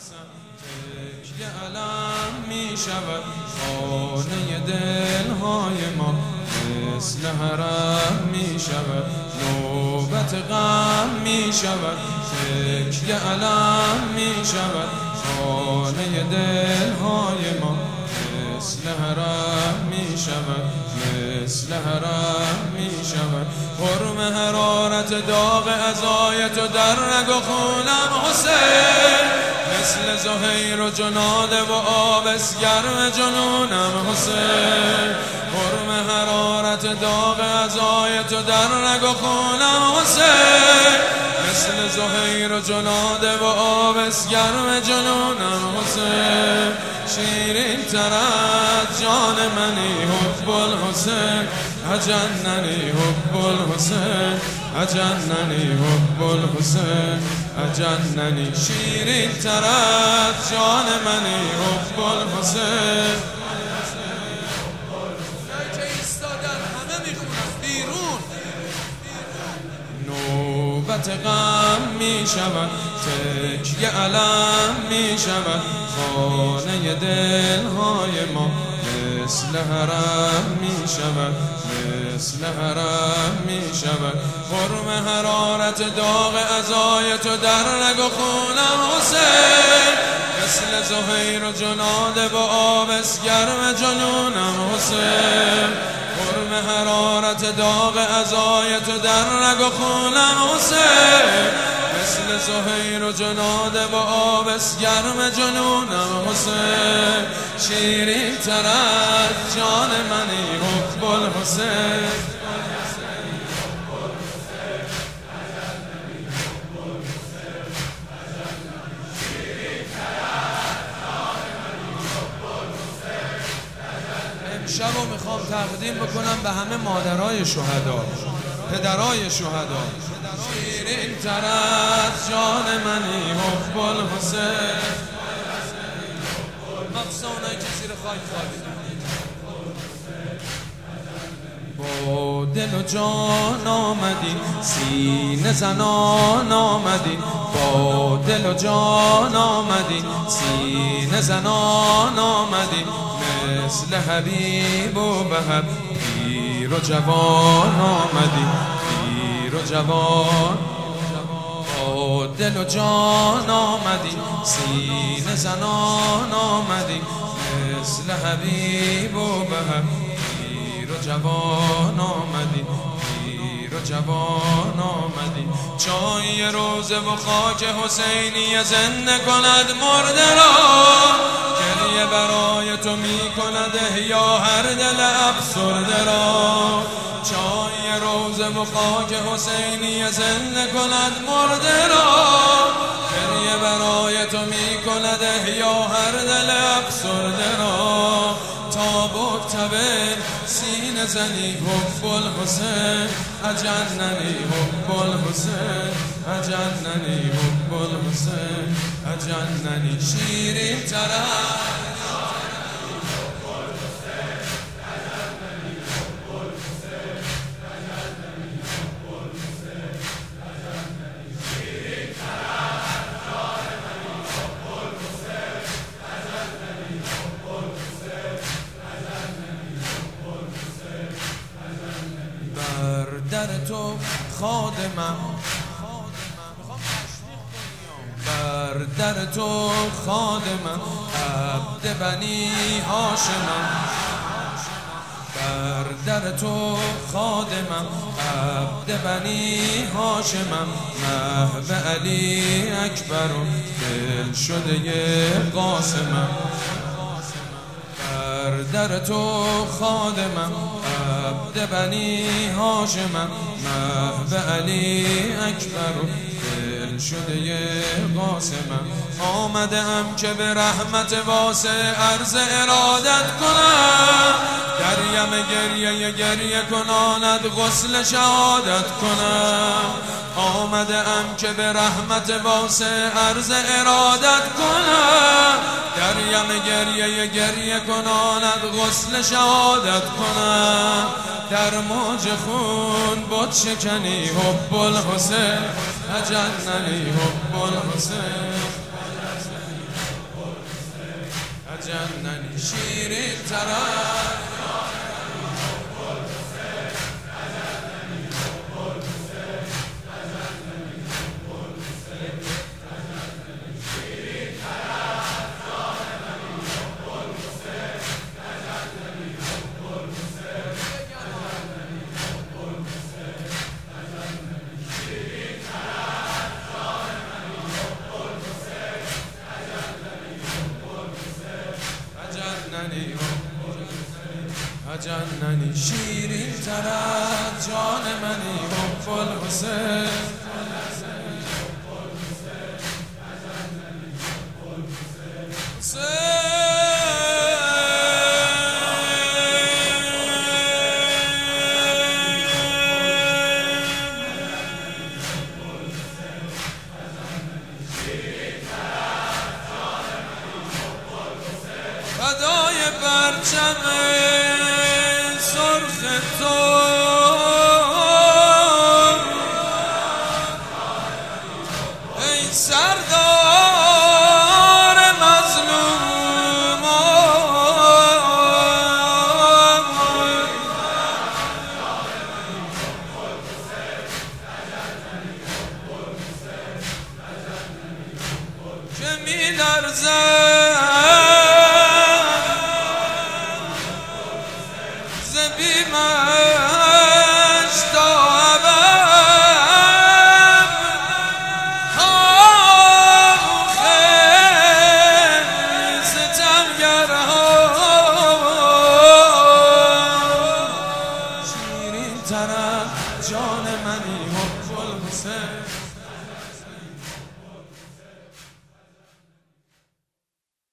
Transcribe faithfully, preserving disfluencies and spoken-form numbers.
تکیه علم می شود خانه دلهای ما، مثل حرم می شود نوبت غم می شود، تکیه علم می شود خانه دلهای ما، مثل حرم می شود مثل حرم می شود. حرم حرارت داغ عزای تو در رگ و خونم حسین، مثل زهیر و جناده و آبس گرم جنونم حسین. حرم حرارت داغ عزای تو در رگ و خونم حسین، مثل زهیر و جناده و آبس گرم جنونم حسین. شیرین تر از جان منی حب الحسین، اجننی حب الحسین اجننی حب الحسین اجننی. شیرین تر از جان منی حب الحسین. که ایستادن همه میخونن بیرون. نوبت غم می شود تکیه علم می شود خانه دلهای ما، مثل حرم می شود مثل حرم می شود. حرم حرارت داغ عزای تو در رگ و خونم حسین، مثل زهیر و جناده و آبس گرم جنونم حسین. حرم حرارت داغ عزای تو در رگ و خونم حسین، مثل زهیر و جناده و آبس گرم جنونم حسین. شیرین تر از جان منی حب الحسین. امشب رو میخوام تقدیم بکنم به همه مادرای شهدا، پدرای شهدا. شیرین تر از جان منی حب الحسین. مخصوصا اونایی که زیر خاک خوابیدن. با دل و جان آمدی سینه زنان آمدی، با دل و جان آمدی سینه زنان آمدی، مثل حبیب و بهر پیر و جوان آمدی پیر و جوان. با دل و جان آمدی سینه زنان آمدی، مثل حبیب و بهر پیر و جوان آمدی پیر و جوان آمدی. چای روزه و خاک حسینی زنده کند مرده را، گریه برای تو می کند احیا هر دل افسرده را. چای روزه و خاک حسینی زنده کند مرده را، گریه برای تو می کند احیا هر دل افسرده را. تاب و تبه سینه زنی حب الحسین، اجننی حب الحسین اجننی حب الحسین اجننی. شیرین تر در تو خادمم، بر در تو خادمم، عبد بنی هاشمم. بر در تو خادمم، عبد بنی هاشمم، محو علی اکبر و دل شده قاسمم. بر در تو خادمم، عبد بنی هاشمم، محو علی اکبر و دل شده قاسمم. آمده ام که به رحمت واسع عرض ارادت کنم، دریم گریه گریه کناند غسل شهادت کنم. آمده ام که به رحمت واسع عرض ارادت کنم، دریم گریه گریه کناند غسل شهادت کنم. در موج خون بت شکنی حب الحسین، اجننی حب الحسین. تجننی شیرین ترم تجننی شیرین تر از جان منی حب الحسین فدای پرچم سرخ تو ای سردار مظلوم که می لرزد